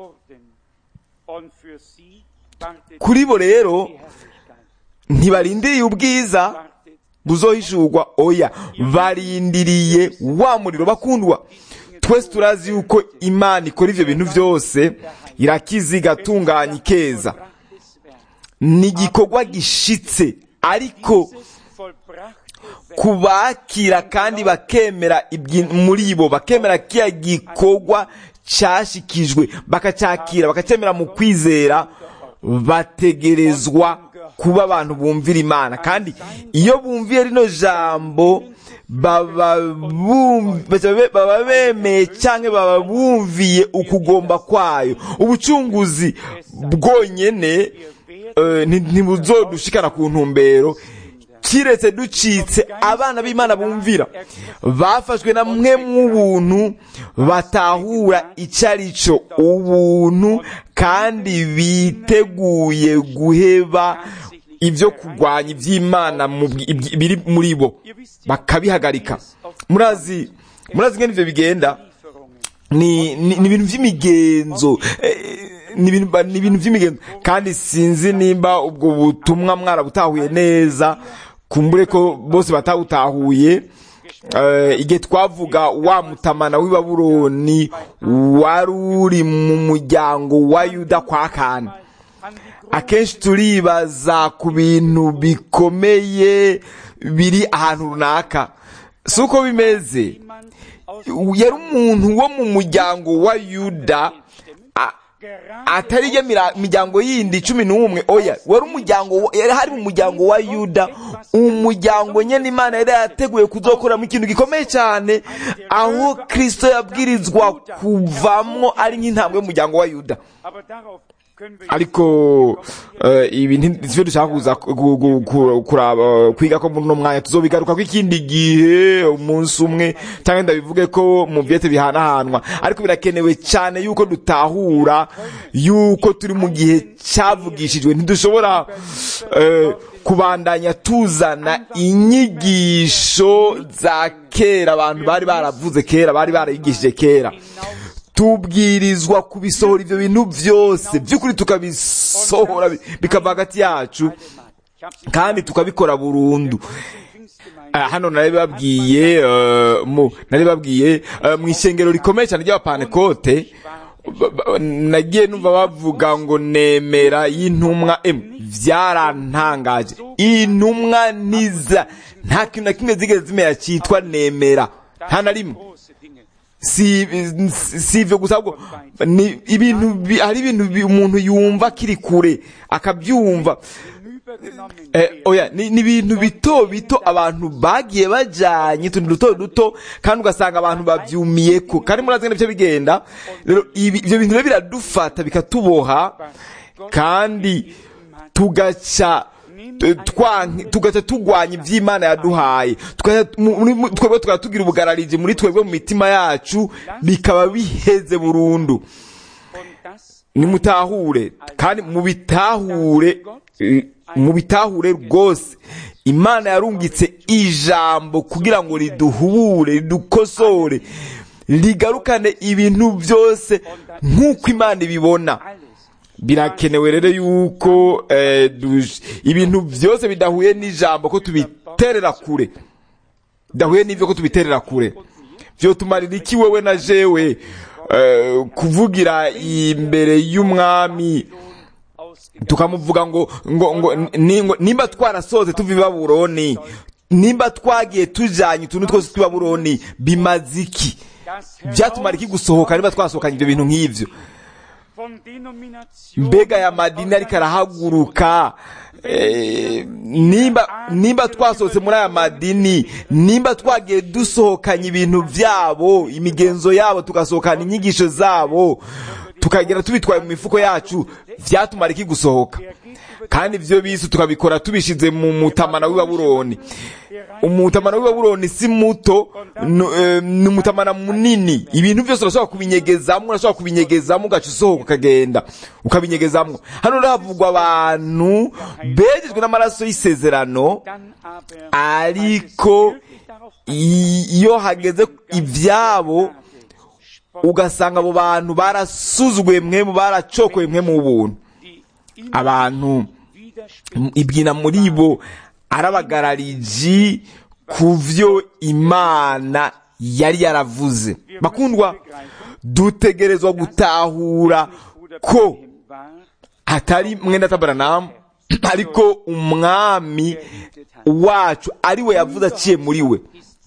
Kuri bo rero ntibarindiriye ubwiza buzohishurwa, oya, barindiriye wa muriro. Bakundwa, twese turazi yuko Imana ikora ivyo bintu vyose, irakiza, igatunganya, ikeza. Ni igikorwa gishitse, ariko kubakira kandi bakemera muri bo, bakemera kiya gikorwa cyashikijwe, bakacyakira bakacyemera mu kwizera, bategerezwa kuba abantu bumvira Imana. Kandi iyo bumviye rino jambo baba bemeye cyangwa baba bumviye ukugomba kwayo. Ubucunguzi bwonyene ntibuzodushikana ku ntumbero kiretse ducitse abana b'Imana bumvira, bafashwe na mwe mu buntu, batahura icyo ari cyo ubuntu, kandi biteguye guheba ibyo kurwanya iby'Imana biri muri bo, bakabihagarika. murazi murazi ngene ivyo bigenda, ni ni ibintu vy'imigenzo, ni ibintu vy'imigenzo. Kandi sinzi nimba ubwo butumwa mwarabutahuye neza, kumbure ko bose batawutahuye. Uh, igihe twavuga wa mutamana w'i Babuloni wari uri mu muryango wa Yuda kwa Kana, akenshi turibaza ku bintu bikomeye biri ahantu runaka. Si uko bimeze. Yari umuntu wo mu muryango wa Yuda, atari ya miryango yindi cumi n'umwe. Oya, wari umuryango, yari hari mu muryango wa Yuda, umuryango nyene Imana yari yateguye kuzokora mu kintu gikomeye cyane, aho Kristo yabwirizwa kuvamwo ari nk'intambwe y'umuryango wa Yuda. Ariko ibi ntibyo dushaka kuza kwiga ko muri uno mwanya, tuzobigaruka ko ikindi gihe, umunsi umwe, cyangwa ndabivuge ko mu vyete bihanahanwa. Ariko birakenewe cyane yuko dutahura yuko turi mu gihe cyavugishijwe. Ntidushobora kubandanya tuzana inyigisho za kera abantu bari baravuze kera, bari barayigishije kera. Tubwirizwa kubisohora ivyo bintu vyose by'ukuri, tukabisohora bikava hagati yacu, kandi tukabikora burundu. Uh, hano nari babwiye uh, mu nari babwiye uh, mu ishengero rikomeye cyane ry'abapantekote, nagiye numva bavuga ngo nemera y'intumwa. em vyarantangaje. Intumwa niza nta kintu na kimwe zigeze zimera cyitwa nemera, nta na rimwe. si si ivyo gusa, ahubwo ni ibintu, hari ibintu umuntu yumva kiri kure akabyumva. Eh, oya ni ibintu bito bito abantu bagiye bajanye, tuntu duto duto, kandi ugasanga abantu bavyumiyeko. Kandi murazi ngene byo bigenda rero, ivyo bintu rero biradufata bikatuboha, kandi tugaca tugaca tugwanya ivy'Imana yaduhaye, twebwe tukatugira ubugararije muri twebwe mu mitima yacu, bikaba biheze burundu. Nimutahure kandi mubitahure, mubitahure rwose. Imana yarungitse ijambo kugira ngo riduhure, ridukosore, ligarukane ibintu byose nk'uko Imana ibibona. Birakenewe rero yuko eh, ibintu byose bidahuye n'ijambo ko tubiterera kure, bidahuye n'ivyo ko tubiterera kure. Vyo tumarira iki wewe na jewe eh, kuvugira imbere y'umwami tukamuvuga ngo ngo ngo nimba twarasoze tuva i Babuloni, nimba twagiye tujanye utuntu twose tw'i Babuloni, bimaze iki? Byatumara iki gusohoka nimba twasohokanye ibyo bintu nk'ivyo? Mbega ya madini ariko arahaguruka, eh, nimba nimba twasohotse muri aya madini, nimba twagiye dusohokanye ibintu vyabo, imigenzo yabo, tugasohokana inyigisho zabo, tukagera tubitwaye mu mifuko yacu, vyatumara iki gusohoka? Kandi ivyo bisu tukabikora tubishize mu mutamana w'i Babuloni. Umutamana w'i Babuloni si muto, ni umutamana munini. Ibintu byose urashobora kubinyegezamo, urashobora kubinyegezamo ugaca usohoka ukagenda ukabinyegezamo. Hano havugwa abantu bejejwe n'amaraso y'isezerano, ariko iyo hageze ivyabo ugasanga abo bantu barasuzugwe mwe, baracokoye mwe mu buntu. Abantu ibyina muri bo arabagarariji kuvyo Imana yari yaravuze. Bakundwa, dutegerezwa gutahura ko hatari mwenda Branham ariko umwami wacu ari we yavuze aciye muri we.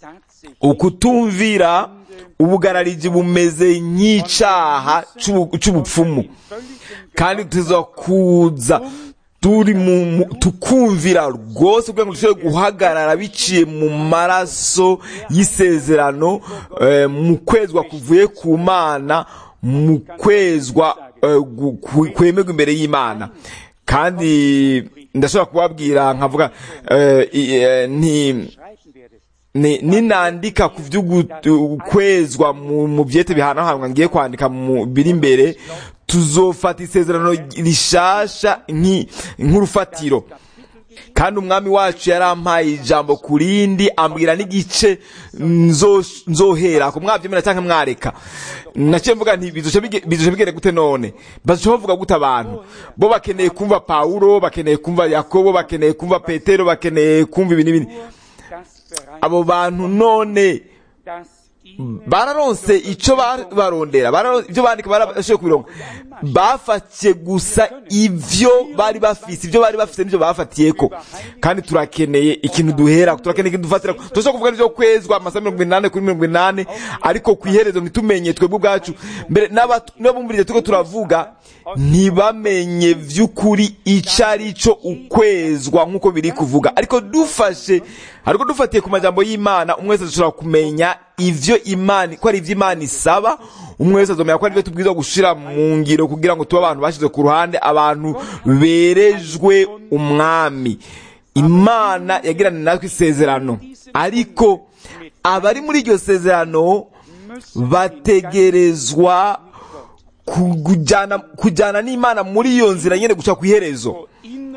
Ukutumvira ubugarariji bumeze nk'icyaha cy'ubupfumu, kandi tuzakuza turi mu tukumvira rwose kugira ngo dushobore guhagarara biciye mu maraso y'isezerano, mu kwezwa kuvuye ku Mana, mu kwezwa kwemerwa imbere y'Imana. Kandi ndashobora kubabwira nkavuga nti ninandika ku vy'ukwezwa mu vyete bihanahanwa ngiye kwandika mu biri imbere, tuzofata isezerano rishasha nk'urufatiro. Kandi umwami wacu yarampaye ijambo kurindi, ambwira n'igice nzoherako. Mwavyemera canke mwareka? Naciye mvuga nti bizoce bigere gute none? Bazoca bavuga gute abantu? Bo bakeneye kumva Paulo, bakeneye kumva Yakobo, bakeneye kumva Petero, bakeneye kumva ibi n'ibindi. Abo bantu none bararonse ico barondera, ivyo bandika barashoboye kubironka. Bafatiye gusa ivyo bari bafise, ivyo bari bafise n'ivyo bafatiyeko. Kandi turakeneye ikintu duhera, turakeneye ikintu dufatira. Turashobora kuvuga n'ivyo kwezwa amasaha mirongo inani kuri mirongo inani, ariko kwiherezo ntitumenye twebwe ubwacu. Mbere n'abumvirize tuko turavuga ntibamenye vy'ukuri ico ari co ukwezwa nk'uko biri kuvuga. Ariko dufashe, ariko dufatiye ku majambo y'Imana, umwe wese dushobora kumenya ivyo Imana, ko ari ivyo Imana isaba. Umwe wese azomenya ko ari byo tubwirizwa gushira mu ngiro kugira ngo tube abantu bashize ku ruhande, abantu berejwe umwami. Imana yagiranye natwe isezerano, ariko abari muri iryo sezerano bategerezwa kujana kujana n'Imana muri iyo nzira nyene guca kwiherezo.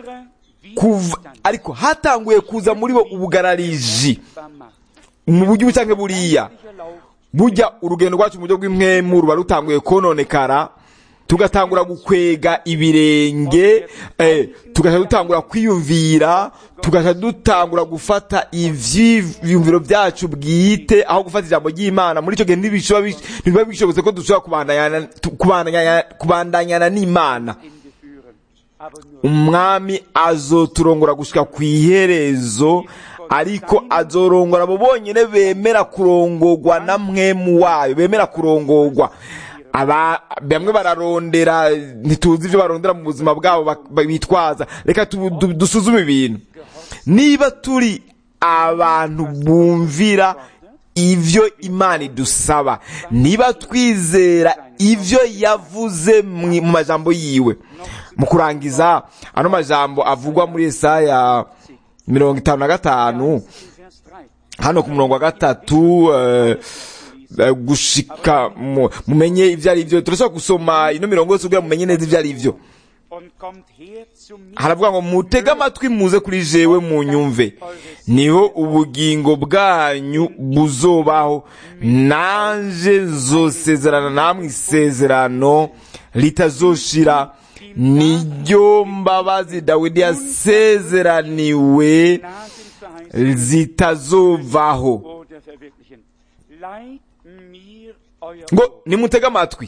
Ariko hatanguye kuza muri bo ubugarariji mu buryo bucanke buriya, burya urugendo rwacu mu buryo bw'impwemu ruba rutanguye kononekara, tugatangura gukwega ibirenge, eh, tugaca dutangura kwiyumvira, tugaca dutangura gufata ivyiyumviro byacu bwite aho gufata ijambo ry'Imana. Muri ico gihe ntibiba bishobotse ko dushobora kubandanya kubandanya kubandanyana n'Imana. Umwami azoturongora gushika kwiherezo, ariko azorongora abo bonyene bemera kurongorwa na mwemu wayo, bemera kurongorwa. Aba bamwe bararondera, ntituzi ivyo barondera mu buzima bwabo bitwaza. Reka dusuzume ibintu. Niba turi abantu bumvira ivyo Imana idusaba, niba twizera ivyo yavuze mu majambo yiwe. Mu kurangiza, ano majambo avugwa muri Yesaya mirongo itanu na gatanu hano ku murongo wa gatatu, uh, uh, gushika mumenye ivyo ari vyo. Turashobora gusoma ino mirongo yose kugira mumenye neza ivyo ari vyo. Haravuga ngo mutega amatwi muze kuri jewe munyumve, niho ubugingo bwanyu buzobaho, nanje nzosezerana namwe isezerano ritazoshira. Niryo mbabazi Dawidi yasezeraniwe zitazovaho. Ngo nimutega amatwi.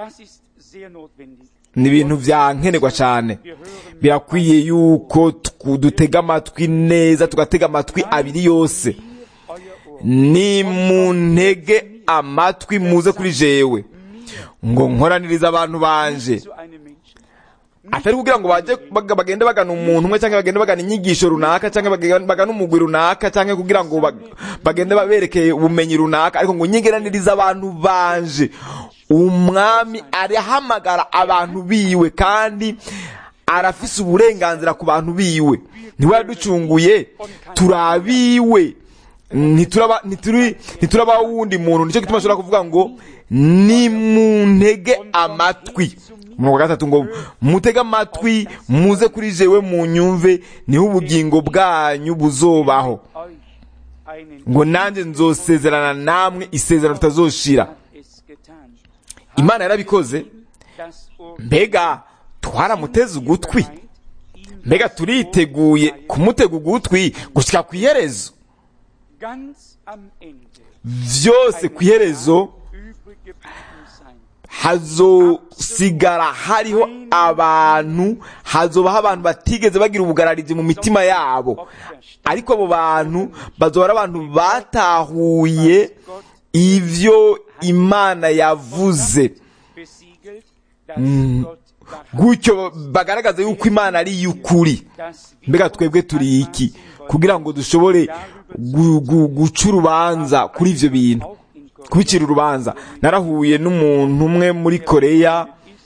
Ni ibintu vyankenerwa cyane. Birakwiye yuko dutega amatwi neza, tugatega amatwi abiri yose. Ni muntege amatwi muze kuri jewe, ngo nkoraniriza abantu banje. Atari kugira ngo baje bagende bagana umuntu umwe cyangwa bagende bagana inyigisho runaka cyangwa bagana umugwi runaka cyangwa kugira ngo bagende baberekeye ubumenyi runaka, ariko ngo nyigeraniriza abantu banje. Umwami arahamagara abantu biwe kandi arafise uburenganzira ku bantu biwe. Niwe yaducunguye, turabiwe, ntituraba nituri nituraba wundi muntu. Nico gituma ashobora kuvuga ngo ni muntege amatwi. Mu gatatu ngo mutega amatwi muze kuri jewe munyumve, niho ubugingo bwanyu buzobaho, ngo nanje nzosezerana namwe isezerano ritazoshira. Imana yarabikoze. Mbega twaramuteze ugutwi? Mbega turiteguye kumutega ugutwi gushika kwiherezo? Vyose kwiherezo hazo hazosigara hariho abantu, hazobaho abantu batigeze bagira ubugararizi mu mitima yabo, ariko abo bantu bazoba ari abantu batahuye ivyo Imana yavuze, mm. gutyo bagaragaza yuko Imana ari y'ukuri. Mbega twebwe turi iki kugira ngo dushobore gu, gu, guca urubanza kuri ivyo bintu, kubicira urubanza? Narahuye n'umuntu umwe muri Korea,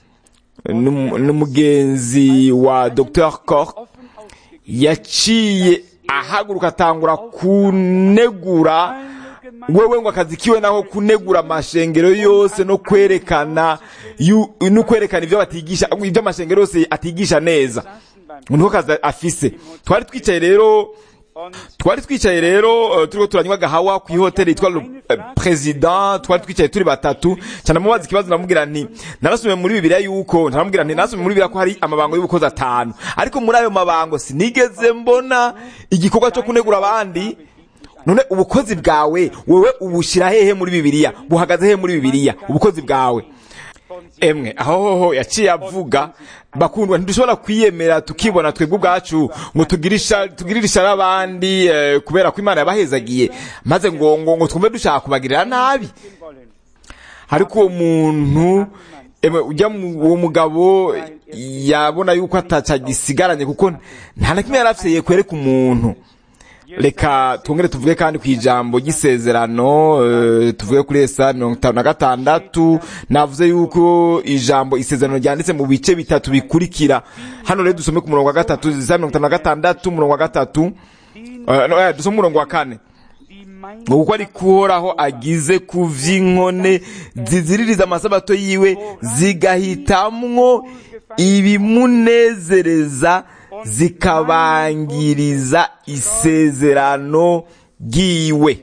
n'umugenzi wa Docteur Koch, yaciye ahaguruka atangura kunegura wewe ngo akazi kiwe naho kunegura amashengero yose no kwerekana no kwerekana ivyo batigisha, ivyo amashengero yose atigisha neza, niho kazi afise. Twari twicaye rero twari twicaye rero turiko turanywa gahawa ku hoteli yitwa Le President. Twari twicaye turi batatu cyane, mubaza ikibazo namubwira nti narasubiye muri Bibiliya yuko ntaramubwira nti narasubiye muri Bibiliya ko hari amabango y'ubukozi atanu, ariko muri ayo mabango sinigeze mbona igikorwa cyo kunegura abandi. None ubukozi bwawe wewe ubushira hehe muri Bibiliya? Buhagaze hehe muri Bibiliya ubukozi bwawe? Emwe aho hoho yaciye avuga, bakundwa, ntidushobora kwiyemera tukibona twebwe ubwacu ngo tugirisha tugiririsha abandi eh, kubera ko Imana yabahezagiye maze ngo ngo, ngo twumve dushaka kubagirira nabi. Ariko uwo muntu emwe ujya uwo mugabo yabona yuko atacagisigaranye, kuko nta na kimwe yarafise kwereka umuntu. Reka twongere tuvuge kandi ku ijambo ry'isezerano, uh, tuvuge kuri Yesaya mirongo itanu na gatandatu. Navuze yuko ijambo isezerano ryanditse mu bice bitatu bikurikira. Hano rero dusome ku murongo wa gatatu, Yesaya mirongo itanu na gatandatu umurongo wa gatatu, uh, no, eh, dusome umurongo wa kane. Kuko ari kuhoraho agize kuvy'inkone ziziririza amasabato yiwe, zigahitamwo ibimunezereza, zikabangiriza isezerano giwe.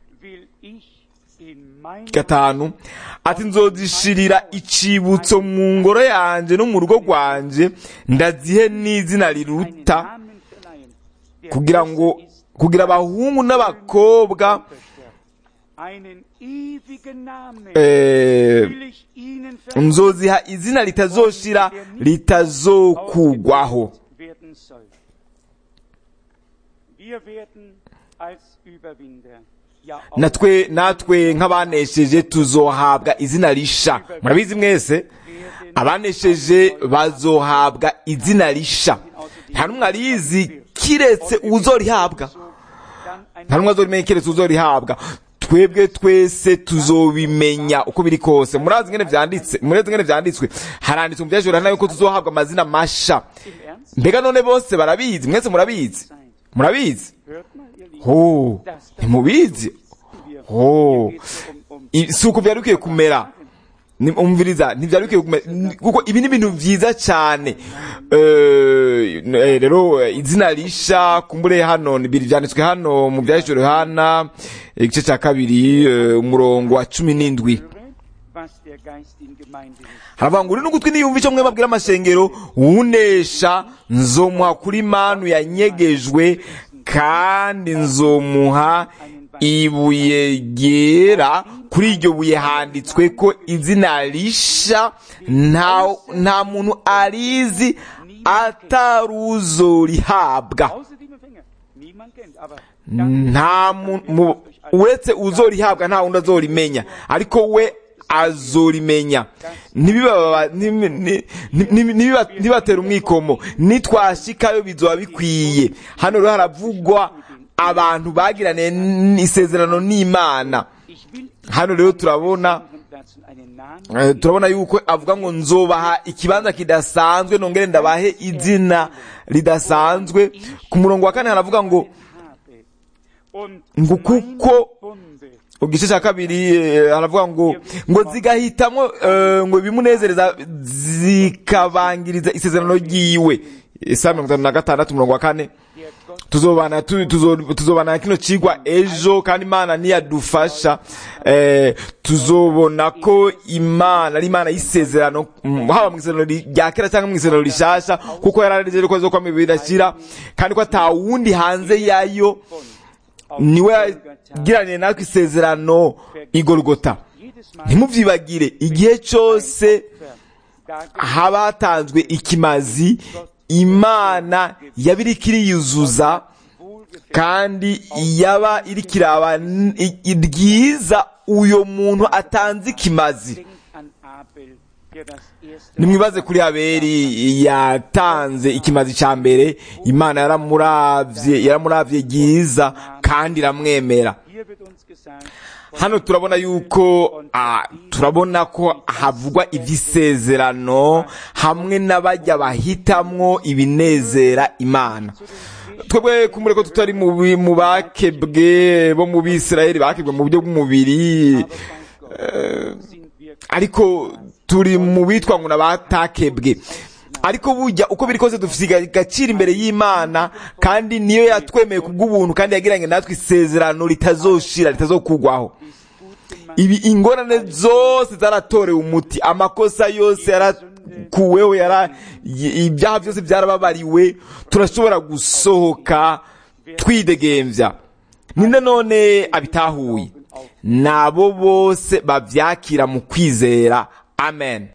Gatanu, ati nzozishirira icibutso mu ngoro yanje no mu rugo rwanje, ndazihe n'izina riruta, kugira ngo kugira abahungu n'abakobwa eh, nzoziha izina ritazoshira ritazokugwaho. Natwe natwe nk'abanesheje tuzohabwa izina risha. Murabizi mwese abanesheje bazohabwa izina risha. Nta numwe arizi kiretse uzorihabwa, nta numwe azorimenya kiretse uzorihabwa. Twebwe twese tuzobimenya uko biri kose. Murazi ngene vyanditse, murazi ngene vyanditswe, haranditswe mu byajura nayo ko tuzohabwa amazina masha. Mbega none bose barabizi? Mwese murabizi? Murabizi? Ho, ntimubizi? Ho, suko byarukiye kumera. Ni umviriza, ntivyarukiye kumera, kuko ibi ni ibintu vyiza cyane. Eh rero izina risha kumbure hano nibiri vyanditswe hano mu byajura hana igice cya kabiri umurongo wa cumi n'indwi. Haravangura n'ugutwi niyumva ico mwe babwira amashengero, unesha nzomuha kuri manu yanyegejwe, kandi nzomuha ibuye ryera, kuri iryo buye handitswe ko izina risha, nta nta muntu arizi ataruzorihabwa. Nta muntu uretse uzorihabwa, nta wundi azorimenya, ariko we azorimenya. Ntibibatera umwikomo, nitwashikayo bizoba bikwiye. Hano rero haravugwa abantu bagirane isezerano n'Imana. Hano rero turabona turabona yuko avuga ngo nzobaha ikibanza kidasanzwe, nongere ndabahe izina ridasanzwe. Ku murongo wa kane haravuga ngo ngo kuko ugice cya kabiri haravuga ngo ngo zigahitamwo uh, ngo bimunezereza, zikabangiriza isezerano ryiwe. Yesaya mirongo itanu na gatandatu umurongo wa kane. Tuzobana tuzobana kino cigwa ejo, kandi Imana niyadufasha eh tuzobona ko Imana ari Imana y'isezerano, haba mu isezerano rya kera cyangwa mu isezerano rishasha, kuko yararejeje ko zo kwa bidashira, kandi ko atawundi hanze yayo niwe yagiraniye natwe isezerano igorogota. Ntimuvyibagire igihe cyose haba hatanzwe ikimazi, Imana yaba iriko iriyuzuza kandi yaba iriko iraba ryiza uyo muntu atanze ikimazi. Nimwibaze kuri Abeli yatanze ikimazi ca mbere, Imana yaramuravye yaramuravye ryiza kandi iramwemera. Hano turabona yuko ah, turabona ko havugwa ivy'isezerano hamwe n'abajya bahitamwo ibinezera Imana. Twebwe kumure ko tutari mu bakebwe bo mu Bisirayeli bakebwe mu buryo bw'umubiri, uh, ariko turi mu bitwa ngo nabatakebwe. Ariko burya uko biri kose dufise agaciro imbere y'Imana, kandi niyo yatwemeye kubw'ubuntu kandi yagiranye natwe isezerano ritazoshira ritazokugwaho. Ibi ingorane zose zaratorewe umuti, amakosa yose yarakuweho, yara ibyaha byose byarababariwe, turashobora gusohoka twidegemvya. Ninde none abitahuye? Nabo bose bavyakira mu kwizera. Amen.